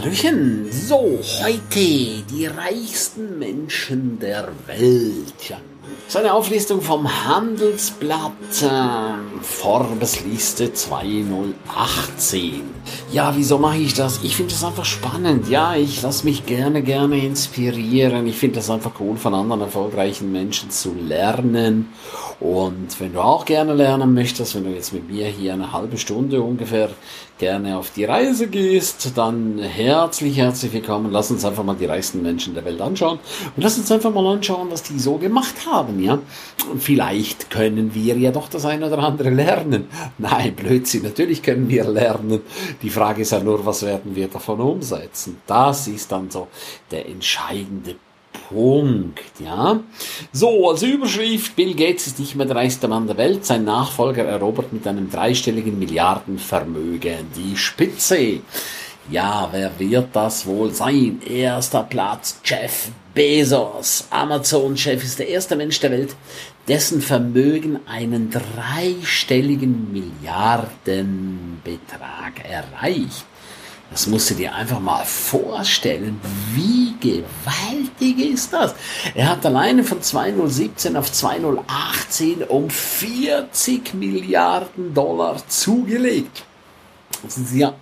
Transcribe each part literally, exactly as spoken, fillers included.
Hallöchen, so, heute die reichsten Menschen der Welt. Ja. Das ist eine Auflistung vom Handelsblatt äh, Forbes-Liste zweitausendachtzehn. Ja, wieso mache ich das? Ich finde das einfach spannend. Ja, ich lasse mich gerne, gerne inspirieren. Ich finde das einfach cool, von anderen erfolgreichen Menschen zu lernen. Und wenn du auch gerne lernen möchtest, wenn du jetzt mit mir hier eine halbe Stunde ungefähr gerne auf die Reise gehst, dann herzlich, herzlich willkommen. Lass uns einfach mal die reichsten Menschen der Welt anschauen und lass uns einfach mal anschauen, was die so gemacht haben, ja. Und vielleicht können wir ja doch das eine oder andere lernen. Nein, Blödsinn, natürlich können wir lernen. Die Frage ist ja nur, was werden wir davon umsetzen? Das ist dann so der entscheidende Punkt, ja. So, als Überschrift, Bill Gates ist nicht mehr der reichste Mann der Welt, sein Nachfolger erobert mit einem dreistelligen Milliardenvermögen die Spitze. Ja, wer wird das wohl sein? Erster Platz, Jeff Bezos, Amazon-Chef, ist der erste Mensch der Welt, dessen Vermögen einen dreistelligen Milliardenbetrag erreicht. Das musst du dir einfach mal vorstellen, wie gewaltig ist das? Er hat alleine von zweitausendsiebzehn auf zweitausendachtzehn um vierzig Milliarden Dollar zugelegt. Das ist ja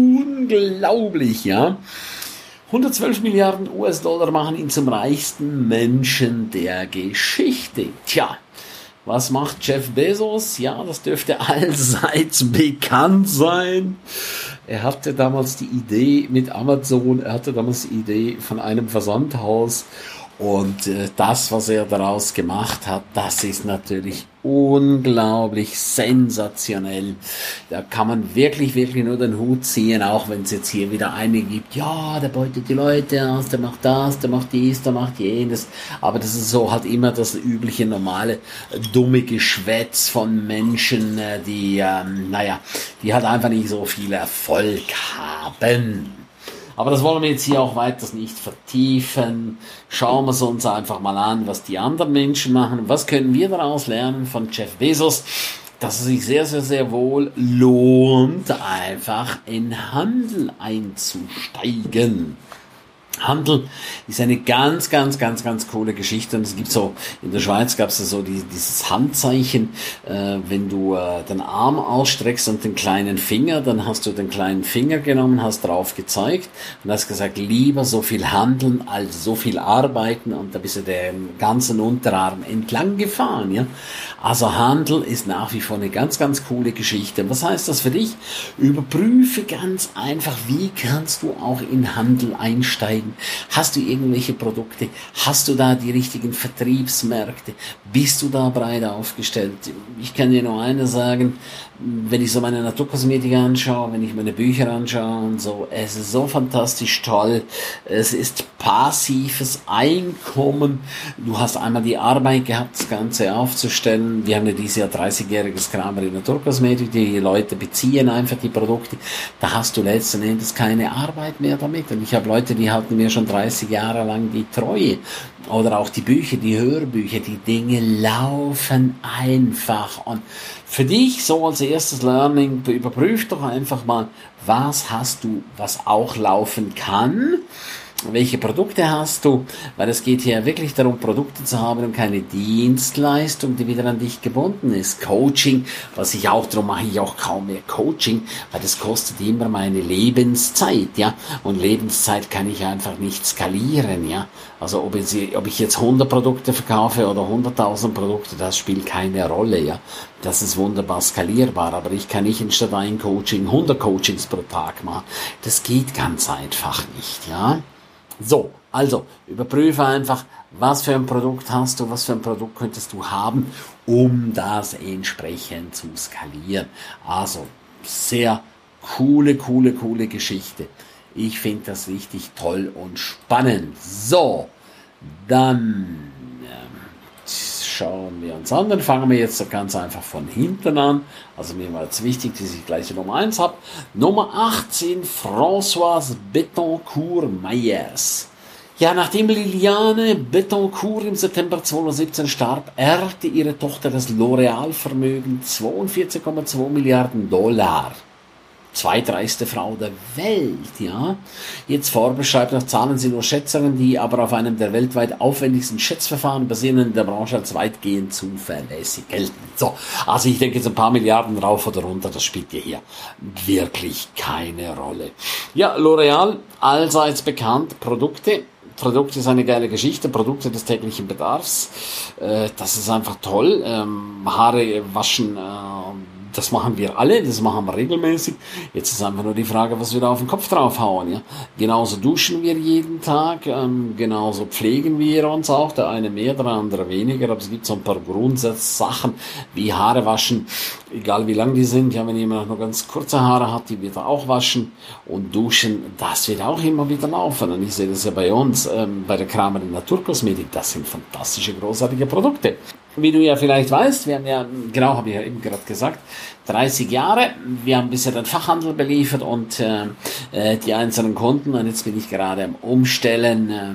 unglaublich, ja. hundertzwölf Milliarden U S-Dollar machen ihn zum reichsten Menschen der Geschichte. Tja. Was macht Jeff Bezos? Ja, das dürfte allseits bekannt sein. Er hatte damals die Idee mit Amazon, er hatte damals die Idee von einem Versandhaus und äh, das, was er daraus gemacht hat, das ist natürlich unglaublich sensationell. Da kann man wirklich, wirklich nur den Hut ziehen, auch wenn es jetzt hier wieder einige gibt, ja, der beutet die Leute aus, der macht das, der macht dies, der macht jenes. Aber das ist so halt immer das übliche, normale, dumme Geschwätz von Menschen, die, ähm, naja, die halt einfach nicht so viel Erfolg haben. Aber das wollen wir jetzt hier auch weiter nicht vertiefen. Schauen wir es uns einfach mal an, was die anderen Menschen machen. Was können wir daraus lernen von Jeff Bezos? Dass es sich sehr, sehr, sehr wohl lohnt, einfach in Handel einzusteigen. Handel ist eine ganz, ganz, ganz, ganz coole Geschichte. Und es gibt so, in der Schweiz gab es so die, dieses Handzeichen, äh, wenn du äh, den Arm ausstreckst und den kleinen Finger, dann hast du den kleinen Finger genommen, hast drauf gezeigt und hast gesagt, lieber so viel handeln als so viel arbeiten, und da bist du den ganzen Unterarm entlang gefahren, ja. Also Handel ist nach wie vor eine ganz, ganz coole Geschichte. Was heißt das für dich? Überprüfe ganz einfach, wie kannst du auch in Handel einsteigen? Hast du irgendwelche Produkte? Hast du da die richtigen Vertriebsmärkte? Bist du da breit aufgestellt? Ich kann dir nur eines sagen, wenn ich so meine Naturkosmetik anschaue, wenn ich meine Bücher anschaue und so, es ist so fantastisch toll. Es ist passives Einkommen. Du hast einmal die Arbeit gehabt, das Ganze aufzustellen. Wir haben ja dieses Jahr dreißigjähriges Kramer in Naturkosmetik. Die Leute beziehen einfach die Produkte. Da hast du letzten Endes keine Arbeit mehr damit. Und ich habe Leute, die halten mir schon dreißig Jahre lang die Treue. Oder auch die Bücher, die Hörbücher, die Dinge laufen einfach. Und für dich so als erstes Learning, überprüf doch einfach mal, was hast du, was auch laufen kann. Welche Produkte hast du? Weil es geht hier wirklich darum, Produkte zu haben und keine Dienstleistung, die wieder an dich gebunden ist. Coaching, was ich auch, darum mache ich auch kaum mehr Coaching, weil das kostet immer meine Lebenszeit, ja. Und Lebenszeit kann ich einfach nicht skalieren, ja. Also ob ich, ob ich jetzt hundert Produkte verkaufe oder hunderttausend Produkte, das spielt keine Rolle, ja. Das ist wunderbar skalierbar, aber ich kann nicht anstatt ein Coaching hundert Coachings pro Tag machen. Das geht ganz einfach nicht, ja. So, also überprüfe einfach, was für ein Produkt hast du, was für ein Produkt könntest du haben, um das entsprechend zu skalieren. Also, sehr coole, coole, coole Geschichte. Ich finde das richtig toll und spannend. So, dann ähm, schauen wir uns an. Dann fangen wir jetzt ganz einfach von hinten an. Also mir war jetzt wichtig, dass ich gleich die Nummer eins habe. Nummer achtzehn, Françoise Bettencourt-Meyers. Ja, nachdem Liliane Bettencourt im September zweitausendsiebzehn starb, erbte ihre Tochter das L'Oreal-Vermögen zweiundvierzig Komma zwei Milliarden Dollar. zweitreichste Frau der Welt, ja. Jetzt Forbes schreibt noch, Zahlen sind nur Schätzungen, die aber auf einem der weltweit aufwendigsten Schätzverfahren basieren, in der Branche als weitgehend zuverlässig gelten. So, also ich denke jetzt ein paar Milliarden rauf oder runter, das spielt ja hier wirklich keine Rolle. Ja, L'Oreal, allseits bekannt, Produkte. Produkte ist eine geile Geschichte, Produkte des täglichen Bedarfs, äh, das ist einfach toll. Ähm, Haare waschen, äh, das machen wir alle, das machen wir regelmäßig. Jetzt ist einfach nur die Frage, was wir da auf den Kopf draufhauen. Ja? Genauso duschen wir jeden Tag, ähm, genauso pflegen wir uns auch, der eine mehr, der andere weniger, aber es gibt so ein paar Grundsatzsachen wie Haare waschen, egal wie lang die sind. Ja, wenn jemand noch ganz kurze Haare hat, die wird er auch waschen, und duschen, das wird auch immer wieder laufen. Und ich sehe das ja bei uns, ähm, bei der Kramer Naturkosmetik, das sind fantastische, großartige Produkte. Wie du ja vielleicht weißt, wir haben ja, genau, habe ich ja eben gerade gesagt, dreißig Jahre, wir haben bisher den Fachhandel beliefert und äh, die einzelnen Kunden, und jetzt bin ich gerade am Umstellen äh,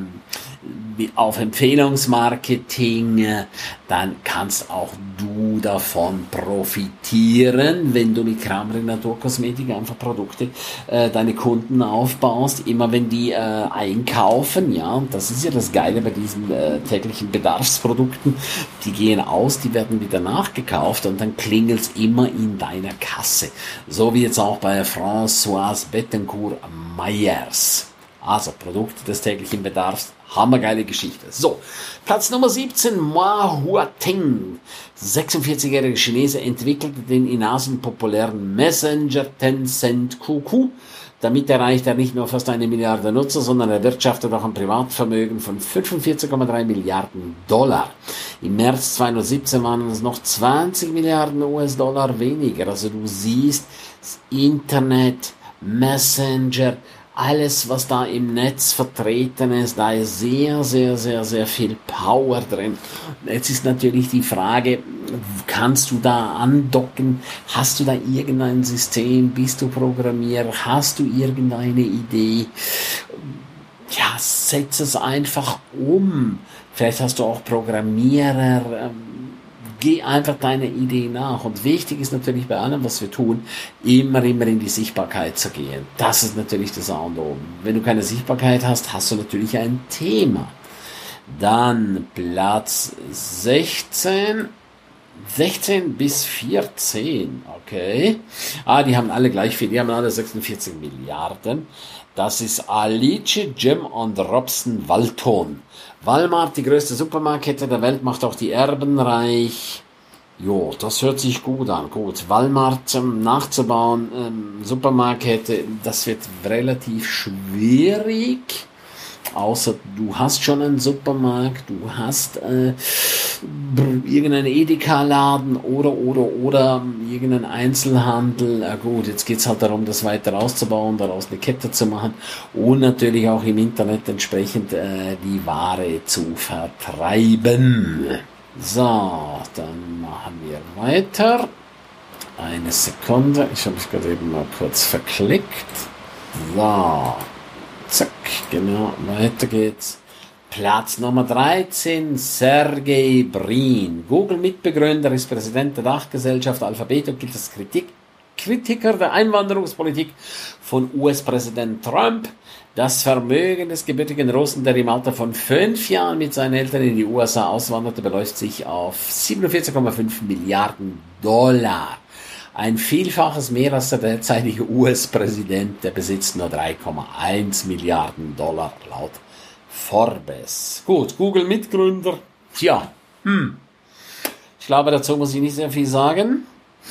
auf Empfehlungsmarketing, äh, dann kannst auch du davon profitieren, wenn du mit Kramer Naturkosmetik einfach Produkte, äh, deine Kunden aufbaust, immer wenn die äh, einkaufen, ja, und das ist ja das Geile bei diesen äh, täglichen Bedarfsprodukten, die gehen aus, die werden wieder nachgekauft und dann klingelt's immer in deiner Kasse. So wie jetzt auch bei Françoise Bettencourt Meyers. Also Produkte des täglichen Bedarfs, hammergeile Geschichte. So, Platz Nummer siebzehn, Ma Huateng. sechsundvierzigjährige Chinese entwickelte den in Asien populären Messenger Tencent Q Q. Damit erreicht er nicht nur fast eine Milliarde Nutzer, sondern erwirtschaftet auch ein Privatvermögen von fünfundvierzig Komma drei Milliarden Dollar. Im März zweitausendsiebzehn waren es noch zwanzig Milliarden U S Dollar weniger. Also du siehst, das Internet, Messenger, alles, was da im Netz vertreten ist, da ist sehr, sehr, sehr, sehr viel Power drin. Jetzt ist natürlich die Frage, kannst du da andocken? Hast du da irgendein System? Bist du Programmierer? Hast du irgendeine Idee? Ja, setz es einfach um. Vielleicht hast du auch Programmierer. Geh einfach deine Idee nach. Und wichtig ist natürlich bei allem, was wir tun, immer, immer in die Sichtbarkeit zu gehen. Das ist natürlich das A und O. Wenn du keine Sichtbarkeit hast, hast du natürlich ein Thema. Dann Platz sechzehn. sechzehn bis vierzehn, okay. Ah, die haben alle gleich viel, die haben alle sechsundvierzig Milliarden. Das ist Alice, Jim und Robson Walton. Walmart, die größte Supermarktkette der Welt, macht auch die Erben reich. Jo, das hört sich gut an. Gut, Walmart ähm, nachzubauen, ähm, Supermarktkette, das wird relativ schwierig. Außer du hast schon einen Supermarkt, du hast äh, irgendeinen Edeka-Laden oder, oder, oder irgendeinen Einzelhandel. Na gut, jetzt geht's halt darum, das weiter auszubauen, daraus eine Kette zu machen und natürlich auch im Internet entsprechend äh, die Ware zu vertreiben. So, dann machen wir weiter. Eine Sekunde, ich habe mich gerade eben mal kurz verklickt. So. Zack, genau, weiter geht's. Platz Nummer dreizehn, Sergey Brin. Google-Mitbegründer, ist Präsident der Dachgesellschaft Alphabet und gilt als Kritik, Kritiker der Einwanderungspolitik von U S-Präsident Trump. Das Vermögen des gebürtigen Russen, der im Alter von fünf Jahren mit seinen Eltern in die U S A auswanderte, beläuft sich auf siebenundvierzig Komma fünf Milliarden Dollar. Ein Vielfaches mehr als der derzeitige U S-Präsident, der besitzt nur drei Komma eins Milliarden Dollar laut Forbes. Gut, Google-Mitgründer, tja, hm. ich glaube, dazu muss ich nicht sehr viel sagen.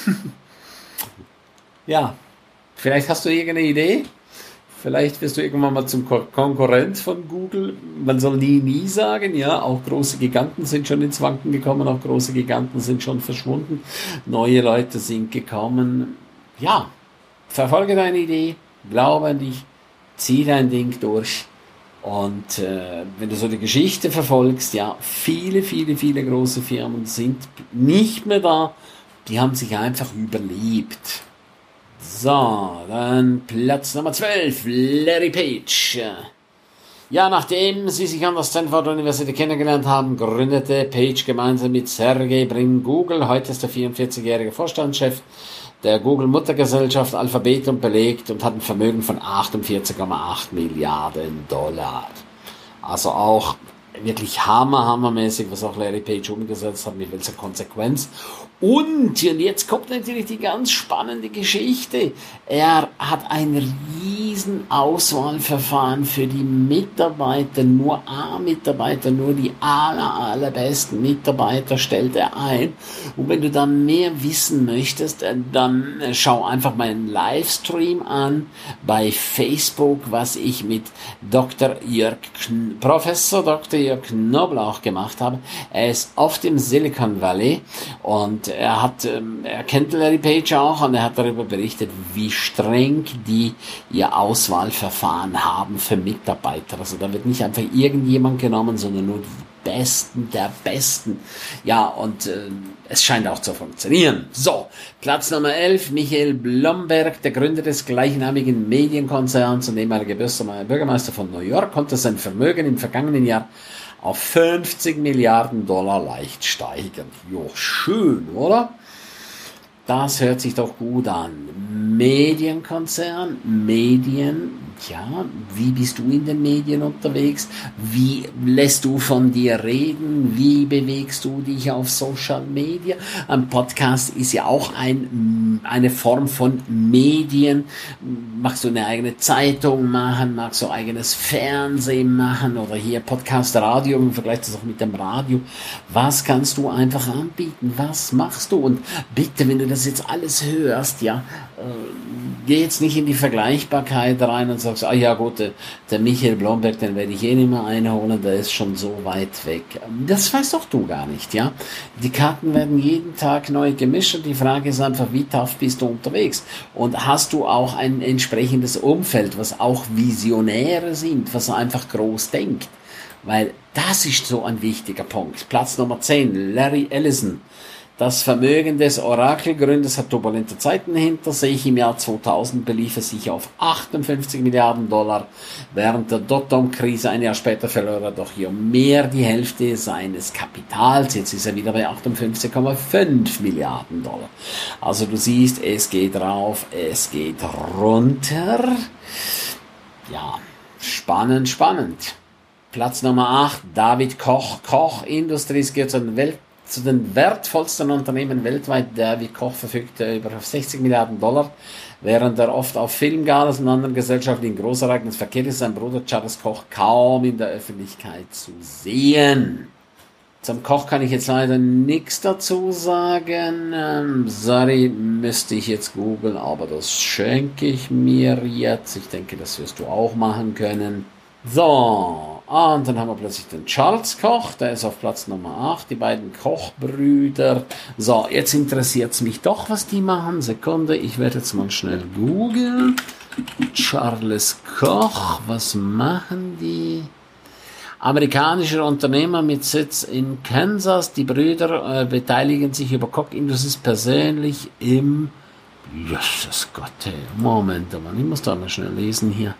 Ja, vielleicht hast du irgendeine Idee? Vielleicht wirst du irgendwann mal zum Konkurrent von Google. Man soll nie, nie sagen, ja, auch große Giganten sind schon ins Wanken gekommen, auch große Giganten sind schon verschwunden. Neue Leute sind gekommen. Ja, verfolge deine Idee, glaube an dich, zieh dein Ding durch. Und äh, wenn du so die Geschichte verfolgst, ja, viele, viele, viele große Firmen sind nicht mehr da. Die haben sich einfach überlebt. So, dann Platz Nummer zwölf, Larry Page. Ja, nachdem sie sich an der Stanford University kennengelernt haben, gründete Page gemeinsam mit Sergey Brin Google. Heute ist der vierundvierzigjährige Vorstandschef der Google-Muttergesellschaft Alphabetum belegt und hat ein Vermögen von achtundvierzig Komma acht Milliarden Dollar. Also auch wirklich hammer, hammermäßig, was auch Larry Page umgesetzt hat, mit welcher Konsequenz. Und, und jetzt kommt natürlich die ganz spannende Geschichte. Er hat ein riesen Auswahlverfahren für die Mitarbeiter, nur A-Mitarbeiter, nur die aller, allerbesten Mitarbeiter stellt er ein. Und wenn du da mehr wissen möchtest, dann schau einfach meinen Livestream an bei Facebook, was ich mit Doktor Jörg, Professor Doktor Jörg Knoblauch gemacht habe. Er ist auf dem Silicon Valley und er hat, er kennt Larry Page auch und er hat darüber berichtet, wie streng die ihr Auswahlverfahren haben für Mitarbeiter. Also da wird nicht einfach irgendjemand genommen, sondern nur die Besten der Besten. Ja, und äh, es scheint auch zu funktionieren. So, Platz Nummer elf, Michael Bloomberg, der Gründer des gleichnamigen Medienkonzerns und ehemaliger Bürgermeister von New York, konnte sein Vermögen im vergangenen Jahr auf fünfzig Milliarden Dollar leicht steigern. Jo, schön, oder? Das hört sich doch gut an. Medienkonzern, Medien, ja, wie bist du in den Medien unterwegs? Wie lässt du von dir reden? Wie bewegst du dich auf Social Media? Ein Podcast ist ja auch ein, eine Form von Medien. Magst du eine eigene Zeitung machen? Magst du eigenes Fernsehen machen? Oder hier Podcast, Radio, im Vergleich das auch mit dem Radio. Was kannst du einfach anbieten? Was machst du? Und bitte, wenn du das jetzt alles hörst, ja, äh, geh jetzt nicht in die Vergleichbarkeit rein und sagst, ah ja gut, der, der Michael Bloomberg, den werde ich eh nicht mehr einholen, der ist schon so weit weg. Das weißt doch du gar nicht, ja. Die Karten werden jeden Tag neu gemischt und die Frage ist einfach, wie tough bist du unterwegs? Und hast du auch ein entsprechendes Umfeld, was auch Visionäre sind, was einfach groß denkt? Weil das ist so ein wichtiger Punkt. Platz Nummer zehn, Larry Ellison. Das Vermögen des Oracle-Gründers hat turbulente Zeiten hinter sich. Im Jahr zweitausend belief es sich auf achtundfünfzig Milliarden Dollar. Während der Dotcom-Krise ein Jahr später verlor er doch hier mehr die Hälfte seines Kapitals. Jetzt ist er wieder bei achtundfünfzig Komma fünf Milliarden Dollar. Also du siehst, es geht rauf, es geht runter. Ja, spannend, spannend. Platz Nummer acht, David Koch. Koch Industries gehört zu den Welt Zu den wertvollsten Unternehmen weltweit. David Koch verfügt über sechzig Milliarden Dollar, während er oft auf Filmgalas und anderen gesellschaftlichen Großereignissen verkehrt ist, sein Bruder Charles Koch kaum in der Öffentlichkeit zu sehen. Zum Koch kann ich jetzt leider nichts dazu sagen. Ähm, sorry, müsste ich jetzt googeln, aber das schenke ich mir jetzt. Ich denke, das wirst du auch machen können. So, und dann haben wir plötzlich den Charles Koch, der ist auf Platz Nummer acht, die beiden Koch-Brüder. So, jetzt interessiert es mich doch, was die machen. Sekunde, ich werde jetzt mal schnell googeln. Charles Koch, was machen die? Amerikanischer Unternehmer mit Sitz in Kansas. Die Brüder äh, beteiligen sich über Koch Industries persönlich im... Jesus Gott, hey, Moment, aber ich muss da mal schnell lesen hier.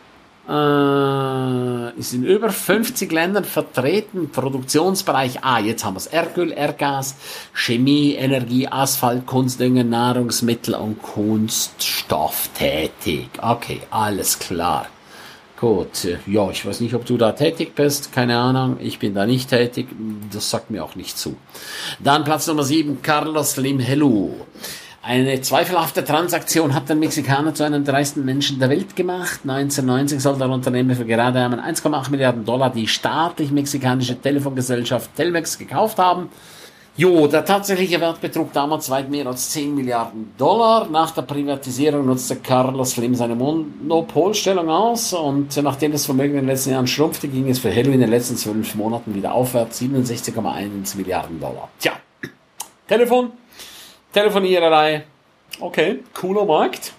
Äh, ist in über fünfzig Ländern vertreten, Produktionsbereich, ah, jetzt haben wir es, Erdöl, Erdgas, Chemie, Energie, Asphalt, Kunstdünger, Nahrungsmittel und Kunststoff tätig. Okay, alles klar. Gut, ja, ich weiß nicht, ob du da tätig bist, keine Ahnung, ich bin da nicht tätig, das sagt mir auch nicht zu. Dann Platz Nummer sieben, Carlos Slim Helú. Eine zweifelhafte Transaktion hat den Mexikaner zu einem der reichsten Menschen der Welt gemacht. neunzehnhundertneunzig soll der Unternehmer für gerade einmal eins Komma acht Milliarden Dollar die staatlich-mexikanische Telefongesellschaft Telmex gekauft haben. Jo, der tatsächliche Wert betrug damals weit mehr als zehn Milliarden Dollar. Nach der Privatisierung nutzte Carlos Slim seine Monopolstellung aus und nachdem das Vermögen in den letzten Jahren schrumpfte, ging es für Helú in den letzten zwölf Monaten wieder aufwärts, siebenundsechzig Komma eins Milliarden Dollar. Tja, Telefon. Telefoniererei, okay, cooler Markt.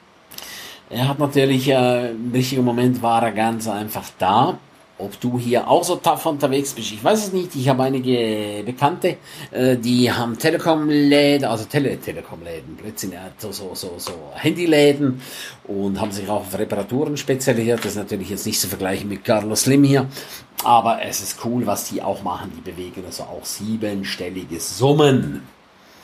Er hat natürlich, äh, im richtigen Moment war er ganz einfach da. Ob du hier auch so tough unterwegs bist, ich weiß es nicht. Ich habe einige Bekannte, äh, die haben Telekom-Läden, also Tele Telekom-Läden, plötzlich so, so, so, so Handyläden und haben sich auch auf Reparaturen spezialisiert. Das ist natürlich jetzt nicht zu vergleichen mit Carlos Slim hier, aber es ist cool, was die auch machen. Die bewegen also auch siebenstellige Summen.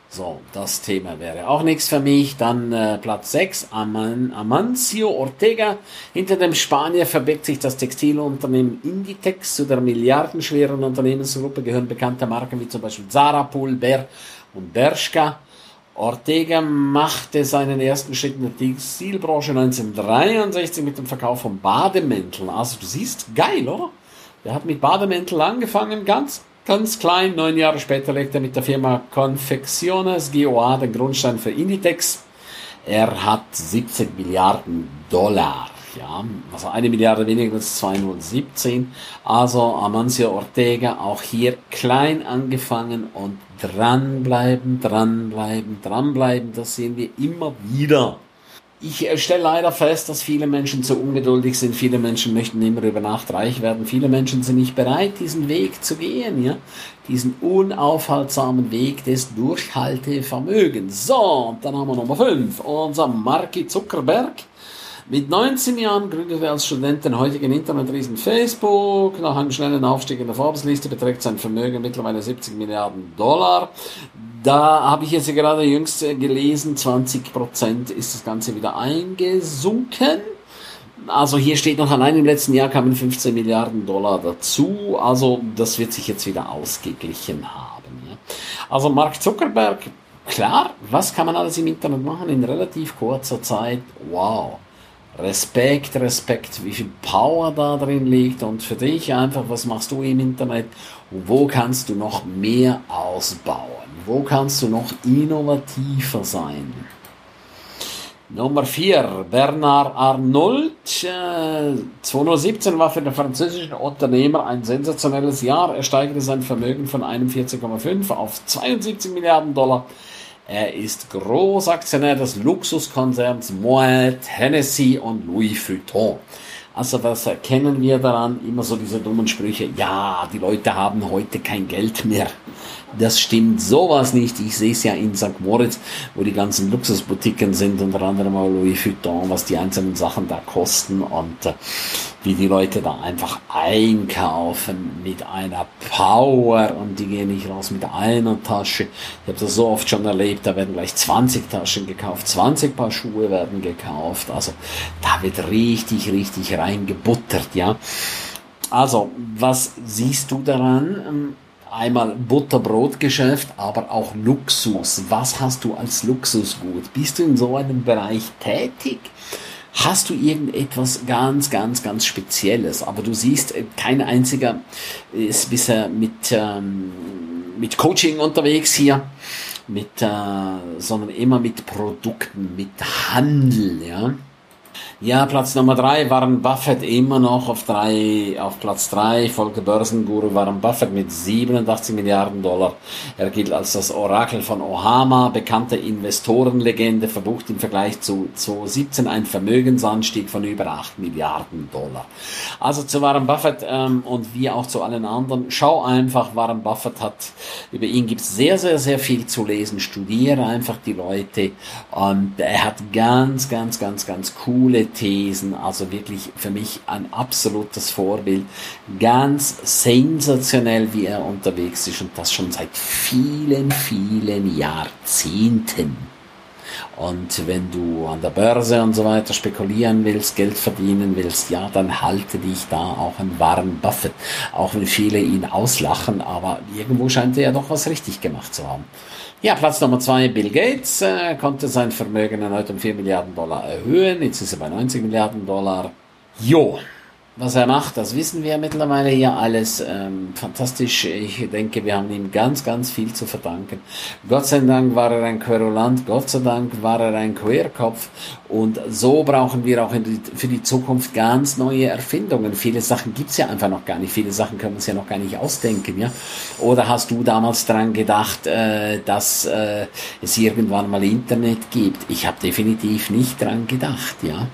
So, das Thema wäre auch nichts für mich. Dann äh, Platz sechs, Aman, Amancio Ortega. Hinter dem Spanier verbirgt sich das Textilunternehmen Inditex. Zu der milliardenschweren Unternehmensgruppe gehören bekannte Marken wie zum Beispiel Zara, Pulver und Bershka. Ortega machte seinen ersten Schritt in der Textilbranche neunzehnhundertdreiundsechzig mit dem Verkauf von Bademänteln. Also du siehst, geil, oder? Der hat mit Bademänteln angefangen, ganz Ganz klein, neun Jahre später legt er mit der Firma Confecciones G O A den Grundstein für Inditex. Er hat siebzehn Milliarden Dollar, ja, also eine Milliarde weniger als zweitausendsiebzehn. Also Amancio Ortega, auch hier klein angefangen und dranbleiben, dranbleiben, dranbleiben, das sehen wir immer wieder. Ich stelle leider fest, dass viele Menschen zu ungeduldig sind. Viele Menschen möchten immer über Nacht reich werden. Viele Menschen sind nicht bereit, diesen Weg zu gehen, ja, diesen unaufhaltsamen Weg des Durchhaltevermögens. So, und dann haben wir Nummer fünf, unser Mark Zuckerberg. Mit neunzehn Jahren gründete er als Student den heutigen Internetriesen Facebook. Nach einem schnellen Aufstieg in der Forbes-Liste beträgt sein Vermögen mittlerweile siebzig Milliarden Dollar. Da habe ich jetzt gerade jüngst gelesen, zwanzig Prozent ist das Ganze wieder eingesunken. Also hier steht noch, allein im letzten Jahr kamen fünfzehn Milliarden Dollar dazu. Also das wird sich jetzt wieder ausgeglichen haben. Ja. Also Mark Zuckerberg, klar, was kann man alles im Internet machen in relativ kurzer Zeit? Wow. Respekt, Respekt, wie viel Power da drin liegt, und für dich einfach, was machst du im Internet und wo kannst du noch mehr ausbauen, wo kannst du noch innovativer sein. Nummer vier, Bernard Arnault. Äh, zweitausendsiebzehn war für den französischen Unternehmer ein sensationelles Jahr. Er steigerte sein Vermögen von einundvierzig Komma fünf auf zweiundsiebzig Milliarden Dollar. Er ist Großaktionär des Luxuskonzerns Moet, Hennessy und Louis Vuitton. Also was erkennen wir daran? Immer so diese dummen Sprüche. Ja, die Leute haben heute kein Geld mehr. Das stimmt sowas nicht. Ich sehe es ja in Sankt Moritz, wo die ganzen Luxusboutiquen sind, unter anderem auch Louis Vuitton, was die einzelnen Sachen da kosten und äh, wie die Leute da einfach einkaufen mit einer Power, und die gehen nicht raus mit einer Tasche. Ich habe das so oft schon erlebt, da werden gleich zwanzig Taschen gekauft, zwanzig Paar Schuhe werden gekauft. Also da wird richtig, richtig reingebuttert, ja. Also, was siehst du daran? Einmal Butterbrotgeschäft, aber auch Luxus. Was hast du als Luxusgut? Bist du in so einem Bereich tätig? Hast du irgendetwas ganz, ganz, ganz Spezielles? Aber du siehst, kein einziger ist bisher mit, ähm, mit Coaching unterwegs hier, mit, äh, sondern immer mit Produkten, mit Handel, ja. Ja, Platz Nummer drei, Warren Buffett immer noch auf drei, auf Platz drei, folgte Börsenguru Warren Buffett mit siebenundachtzig Milliarden Dollar. Er gilt als das Orakel von Ohama, bekannte Investorenlegende, verbucht im Vergleich zu zweitausendsiebzehn ein Vermögensanstieg von über acht Milliarden Dollar. Also zu Warren Buffett ähm, und wie auch zu allen anderen, schau einfach, Warren Buffett hat, über ihn gibt es sehr, sehr, sehr viel zu lesen, studiere einfach die Leute, und er hat ganz, ganz, ganz, ganz coole Thesen, also wirklich für mich ein absolutes Vorbild, ganz sensationell, wie er unterwegs ist, und das schon seit vielen, vielen Jahrzehnten. Und wenn du an der Börse und so weiter spekulieren willst, Geld verdienen willst, ja, dann halte dich da auch an Warren Buffett, auch wenn viele ihn auslachen, aber irgendwo scheint er ja doch was richtig gemacht zu haben. Ja, Platz Nummer zwei, Bill Gates, äh, konnte sein Vermögen erneut um vier Milliarden Dollar erhöhen. Jetzt ist er bei neunzig Milliarden Dollar. Jo, was er macht, das wissen wir mittlerweile ja alles. Ähm, fantastisch. Ich denke, wir haben ihm ganz, ganz viel zu verdanken. Gott sei Dank war er ein Querulant, Gott sei Dank war er ein Querkopf, und so brauchen wir auch in die, für die Zukunft ganz neue Erfindungen. Viele Sachen gibt's ja einfach noch gar nicht. Viele Sachen können wir uns ja noch gar nicht ausdenken, ja. Oder hast du damals dran gedacht, äh, dass äh, es irgendwann mal Internet gibt? Ich habe definitiv nicht dran gedacht, ja.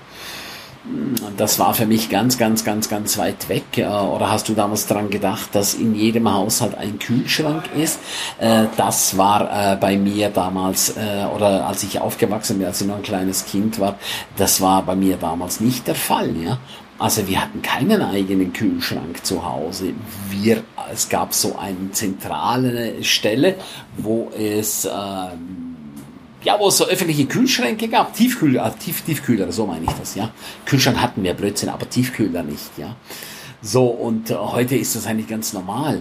Das war für mich ganz, ganz, ganz, ganz weit weg. Oder hast du damals daran gedacht, dass in jedem Haushalt ein Kühlschrank ist? Das war bei mir damals, oder als ich aufgewachsen bin, als ich noch ein kleines Kind war, das war bei mir damals nicht der Fall, ja. Also wir hatten keinen eigenen Kühlschrank zu Hause. Wir, es gab so eine zentrale Stelle, wo es, ähm, ja, wo es so öffentliche Kühlschränke gab, Tiefkühler, Tief, Tiefkühler, so meine ich das, ja. Kühlschrank hatten wir, Blödsinn, aber Tiefkühler nicht, ja. So, und äh, heute ist das eigentlich ganz normal.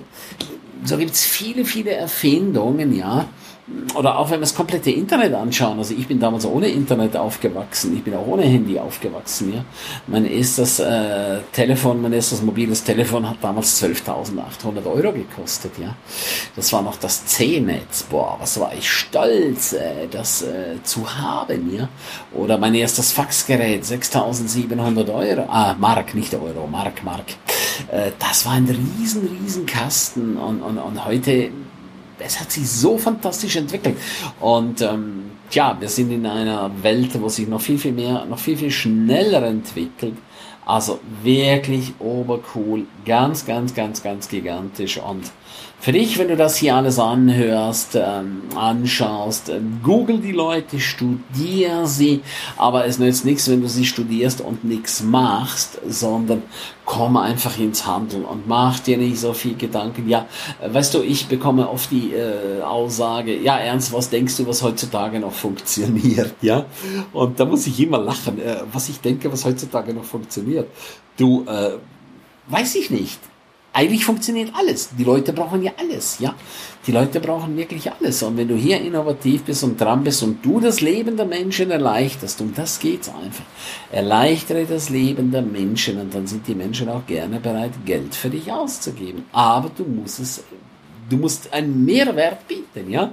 So gibt's viele, viele Erfindungen, ja. Oder auch wenn wir das komplette Internet anschauen, also ich bin damals ohne Internet aufgewachsen, ich bin auch ohne Handy aufgewachsen, ja. Mein erstes äh, Telefon, mein erstes mobiles Telefon hat damals zwölftausendachthundert Euro gekostet, ja. Das war noch das C-Netz, boah, was war ich stolz, äh, das äh, zu haben, ja. Oder mein erstes Faxgerät, sechstausendsiebenhundert Euro, ah, Mark, nicht Euro, Mark, Mark. Äh, das war ein riesen, riesen Kasten und, und, und heute, es hat sich so fantastisch entwickelt und ähm, ja, wir sind in einer Welt, wo sich noch viel, viel mehr, noch viel, viel schneller entwickelt. Also wirklich obercool, ganz, ganz, ganz, ganz gigantisch. Und für dich, wenn du das hier alles anhörst, ähm, anschaust, äh, google die Leute, studier sie, aber es nützt nichts, wenn du sie studierst und nichts machst, sondern komm einfach ins Handeln und mach dir nicht so viel Gedanken. Ja, äh, weißt du, ich bekomme oft die äh, Aussage, ja Ernst, was denkst du, was heutzutage noch funktioniert? Ja, und da muss ich immer lachen, äh, was ich denke, was heutzutage noch funktioniert. Du, äh, weiß ich nicht. Eigentlich funktioniert alles. Die Leute brauchen ja alles, ja. Die Leute brauchen wirklich alles. Und wenn du hier innovativ bist und dran bist und du das Leben der Menschen erleichterst, um das geht's einfach. Erleichtere das Leben der Menschen und dann sind die Menschen auch gerne bereit, Geld für dich auszugeben. Aber du musst es, du musst einen Mehrwert bieten, ja.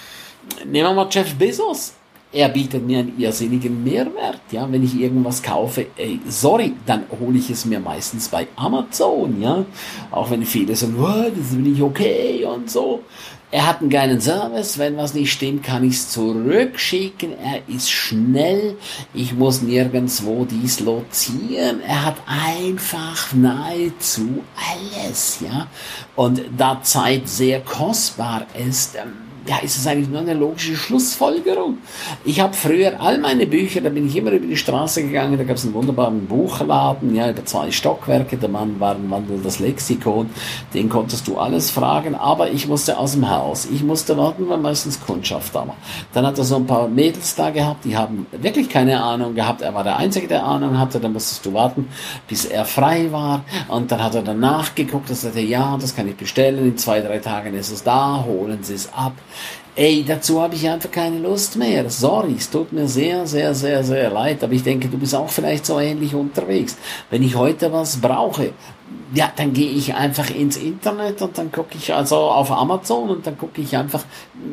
Nehmen wir mal Jeff Bezos. Er bietet mir einen irrsinnigen Mehrwert, ja, wenn ich irgendwas kaufe, ey, sorry, dann hole ich es mir meistens bei Amazon, ja, auch wenn viele sagen, oh, das bin ich okay und so. Er hat einen geilen Service, wenn was nicht stimmt, kann ich es zurückschicken, er ist schnell, ich muss nirgendwo dislozieren, er hat einfach nahezu alles, ja, und da Zeit sehr kostbar ist, ähm, ja, ist es eigentlich nur eine logische Schlussfolgerung. Ich habe früher all meine Bücher, da bin ich immer über die Straße gegangen, da gab es einen wunderbaren Buchladen, ja, über zwei Stockwerke, der Mann war ein wandelndes Lexikon, den konntest du alles fragen, aber ich musste aus dem Haus, ich musste warten, weil meistens Kundschaft da war. Dann hat er so ein paar Mädels da gehabt, die haben wirklich keine Ahnung gehabt, er war der Einzige, der Ahnung hatte, dann musstest du warten, bis er frei war und dann hat er danach geguckt und sagte, ja, das kann ich bestellen, in zwei, drei Tagen ist es da, holen Sie es ab. Ey, dazu habe ich einfach keine Lust mehr. Sorry, es tut mir sehr, sehr, sehr, sehr leid, aber ich denke, du bist auch vielleicht so ähnlich unterwegs. Wenn ich heute was brauche, ja, dann gehe ich einfach ins Internet und dann gucke ich also auf Amazon und dann gucke ich einfach,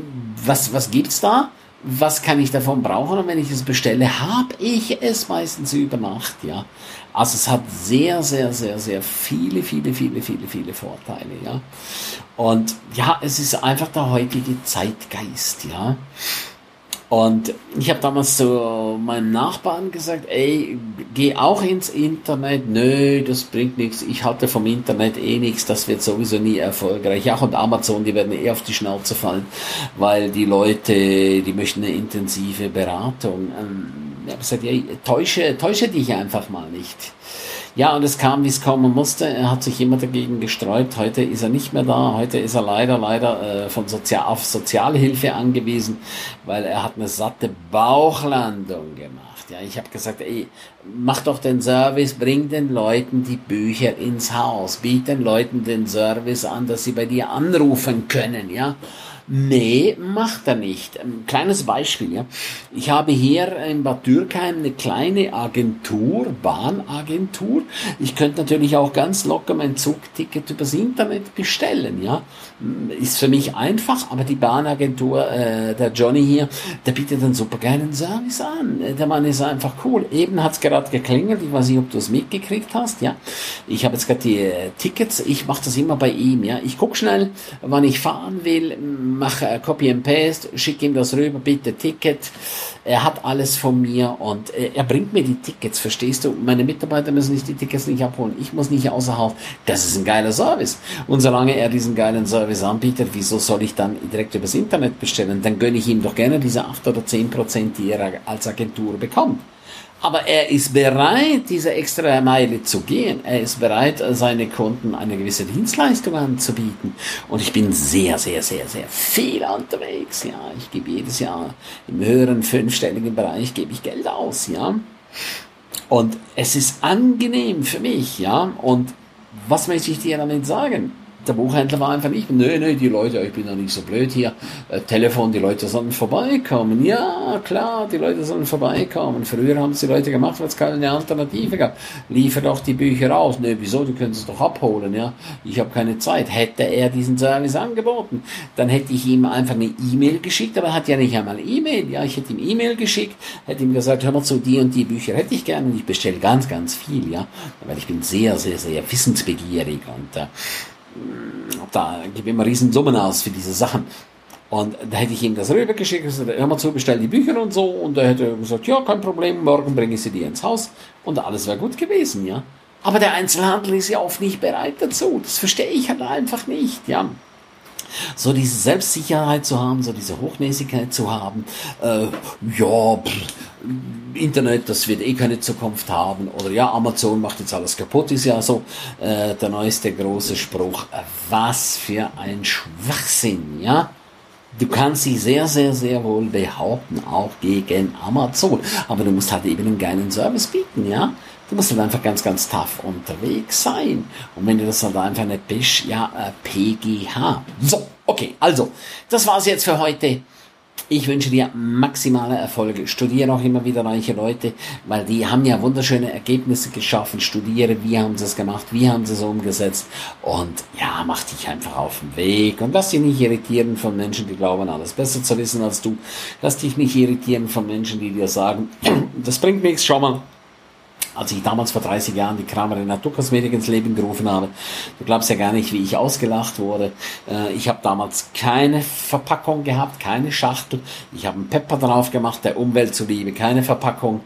was, was gibt's da? Was kann ich davon brauchen? Und wenn ich es bestelle, habe ich es meistens über Nacht, ja. Also es hat sehr, sehr, sehr, sehr viele, viele, viele, viele, viele Vorteile, ja. Und ja, es ist einfach der heutige Zeitgeist, ja. Und ich habe damals zu meinem Nachbarn gesagt, ey, geh auch ins Internet. Nö, das bringt nichts. Ich halte vom Internet eh nichts. Das wird sowieso nie erfolgreich. Ja, und Amazon, die werden eh auf die Schnauze fallen, weil die Leute, die möchten eine intensive Beratung. Ähm, ich habe gesagt, ey, täusche, täusche dich einfach mal nicht. Ja, und es kam, wie es kommen musste. Er hat sich immer dagegen gesträubt. Heute ist er nicht mehr da. Heute ist er leider, leider äh, von Sozial auf Sozialhilfe angewiesen, weil er hat eine satte Bauchlandung gemacht. Ja, ich habe gesagt, ey, mach doch den Service, bring den Leuten die Bücher ins Haus, biet den Leuten den Service an, dass sie bei dir anrufen können, ja. Nee, macht er nicht. Ein kleines Beispiel, ja. Ich habe hier in Bad Dürkheim eine kleine Agentur, Bahnagentur. Ich könnte natürlich auch ganz locker mein Zugticket übers Internet bestellen, ja. Ist für mich einfach, aber die Bahnagentur, äh, der Johnny hier, der bietet einen supergeilen Service an. Der Mann ist einfach cool. Eben hat's gerade geklingelt, ich weiß nicht, ob du es mitgekriegt hast, ja. Ich habe jetzt gerade die äh, Tickets, ich mache das immer bei ihm, ja. Ich guck schnell, wann ich fahren will, mache Copy and Paste, schicke ihm das rüber, bitte Ticket. Er hat alles von mir und äh, er bringt mir die Tickets, verstehst du? Meine Mitarbeiter müssen nicht die Tickets nicht abholen, ich muss nicht außer Haus. Das ist ein geiler Service. Und solange er diesen geilen Service anbietet, wieso soll ich dann direkt übers Internet bestellen? Dann gönne ich ihm doch gerne diese acht oder zehn Prozent, die er als Agentur bekommt. Aber er ist bereit, diese extra Meile zu gehen. Er ist bereit, seine Kunden eine gewisse Dienstleistung anzubieten. Und ich bin sehr, sehr, sehr, sehr viel unterwegs. Ja, ich gebe jedes Jahr im höheren fünfstelligen Bereich gebe ich Geld aus. Ja, und es ist angenehm für mich. Ja, und was möchte ich dir damit sagen? Der Buchhändler war einfach nicht, nö, nö, die Leute, ich bin doch nicht so blöd hier, äh, Telefon, die Leute sollen vorbeikommen. Ja, klar, die Leute sollen vorbeikommen. Früher haben es die Leute gemacht, weil es keine Alternative gab. Liefer doch die Bücher aus. Nö, wieso, du könntest es doch abholen, ja. Ich habe keine Zeit. Hätte er diesen Service angeboten, dann hätte ich ihm einfach eine E-Mail geschickt, aber er hat ja nicht einmal E-Mail, ja. Ich hätte ihm E-Mail geschickt, hätte ihm gesagt, hör mal zu, die und die Bücher hätte ich gerne und ich bestelle ganz, ganz viel, ja. Weil ich bin sehr, sehr, sehr wissensbegierig und äh, da gebe ich immer riesen Summen aus für diese Sachen. Und da hätte ich ihm das rübergeschickt, gesagt, hör mal zu, bestell die Bücher und so. Und er hätte gesagt, ja, kein Problem, morgen bringe ich sie dir ins Haus. Und alles wäre gut gewesen, ja. Aber der Einzelhandel ist ja oft nicht bereit dazu. Das verstehe ich halt einfach nicht, ja. So diese Selbstsicherheit zu haben, so diese Hochnäsigkeit zu haben, äh, ja, pff, Internet, das wird eh keine Zukunft haben, oder ja, Amazon macht jetzt alles kaputt, ist ja so äh, der neueste große Spruch. Was für ein Schwachsinn, ja. Du kannst dich sehr, sehr, sehr wohl behaupten, auch gegen Amazon, aber du musst halt eben einen geilen Service bieten, ja. Du musst halt einfach ganz, ganz tough unterwegs sein. Und wenn du das halt einfach nicht bist, ja, äh, P G H. So, okay, also, das war's jetzt für heute. Ich wünsche dir maximale Erfolge. Studiere auch immer wieder reiche Leute, weil die haben ja wunderschöne Ergebnisse geschaffen. Studiere, wie haben sie es gemacht, wie haben sie es umgesetzt. Und ja, mach dich einfach auf den Weg. Und lass dich nicht irritieren von Menschen, die glauben, alles besser zu wissen als du. Lass dich nicht irritieren von Menschen, die dir sagen, das bringt nichts, schau mal. Als ich damals vor dreißig Jahren die Kramery Naturkosmetik ins Leben gerufen habe, du glaubst ja gar nicht, wie ich ausgelacht wurde. Ich habe damals keine Verpackung gehabt, keine Schachtel. Ich habe einen Pepper drauf gemacht, der Umwelt zuliebe, keine Verpackung.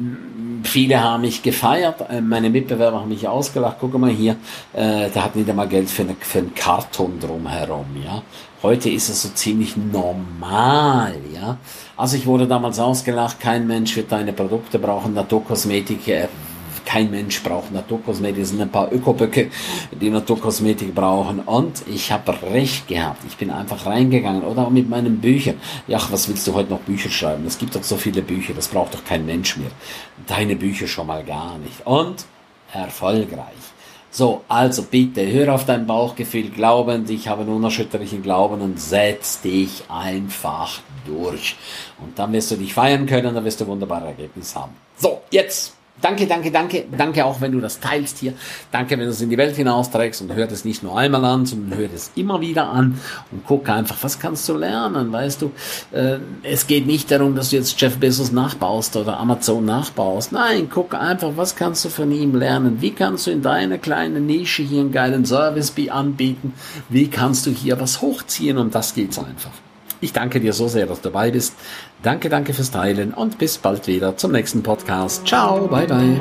Viele haben mich gefeiert, meine Mitbewerber haben mich ausgelacht. Guck mal hier, äh, der hat nicht einmal Geld für, eine, für einen Karton drumherum, ja. Heute ist es so ziemlich normal, ja. Also ich wurde damals ausgelacht, kein Mensch wird deine Produkte brauchen, Naturkosmetik, äh, kein Mensch braucht Naturkosmetik, es sind ein paar Ökoböcke, die Naturkosmetik brauchen und ich habe recht gehabt, ich bin einfach reingegangen oder auch mit meinen Büchern. Ja, was willst du heute noch Bücher schreiben? Es gibt doch so viele Bücher, das braucht doch kein Mensch mehr. Deine Bücher schon mal gar nicht und erfolgreich. So, also bitte, hör auf dein Bauchgefühl, glaub an dich, habe einen unerschütterlichen Glauben und setz dich einfach durch. Und dann wirst du dich feiern können, dann wirst du wunderbare Ergebnisse haben. So, jetzt, danke, danke, danke, danke auch, wenn du das teilst hier. Danke, wenn du es in die Welt hinausträgst und hör das nicht nur einmal an, sondern hör das immer wieder an und guck einfach, was kannst du lernen, weißt du. Äh, es geht nicht darum, dass du jetzt Jeff Bezos nachbaust oder Amazon nachbaust. Nein, guck einfach, was kannst du von ihm lernen? Wie kannst du in deiner kleinen Nische hier einen geilen Service anbieten? Wie kannst du hier was hochziehen? Und das geht's einfach. Ich danke dir so sehr, dass du dabei bist. Danke, danke fürs Teilen und bis bald wieder zum nächsten Podcast. Ciao, bye, bye.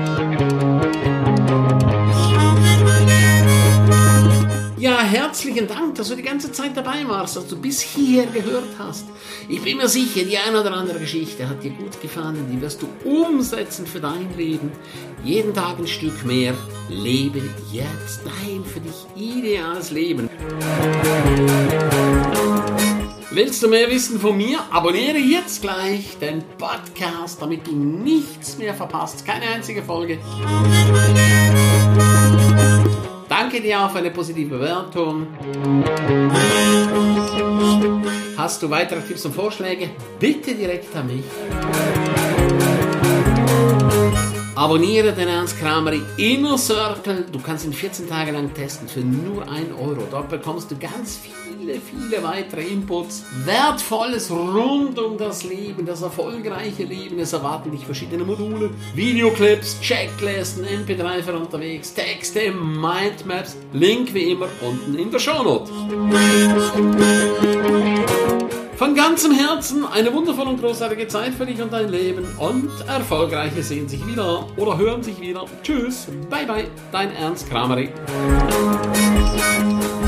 Ja, herzlichen Dank, dass du die ganze Zeit dabei warst, dass du bis hierher gehört hast. Ich bin mir sicher, die eine oder andere Geschichte hat dir gut gefallen, die wirst du umsetzen für dein Leben. Jeden Tag ein Stück mehr. Lebe jetzt dein für dich ideales Leben. Willst du mehr wissen von mir? Abonniere jetzt gleich den Podcast, damit du nichts mehr verpasst. Keine einzige Folge. Danke dir auch für eine positive Bewertung. Hast du weitere Tipps und Vorschläge? Bitte direkt an mich. Abonniere den Ernst Kramery Inner Circle. Du kannst ihn vierzehn Tage lang testen für nur ein Euro. Dort bekommst du ganz viele, viele weitere Inputs. Wertvolles rund um das Leben, das erfolgreiche Leben. Es erwarten dich verschiedene Module, Videoclips, Checklisten, M P drei für unterwegs, Texte, Mindmaps. Link wie immer unten in der Shownote. Von ganzem Herzen eine wundervolle und großartige Zeit für dich und dein Leben und Erfolgreiche sehen sich wieder oder hören sich wieder. Tschüss, bye bye, dein Ernst Kramery.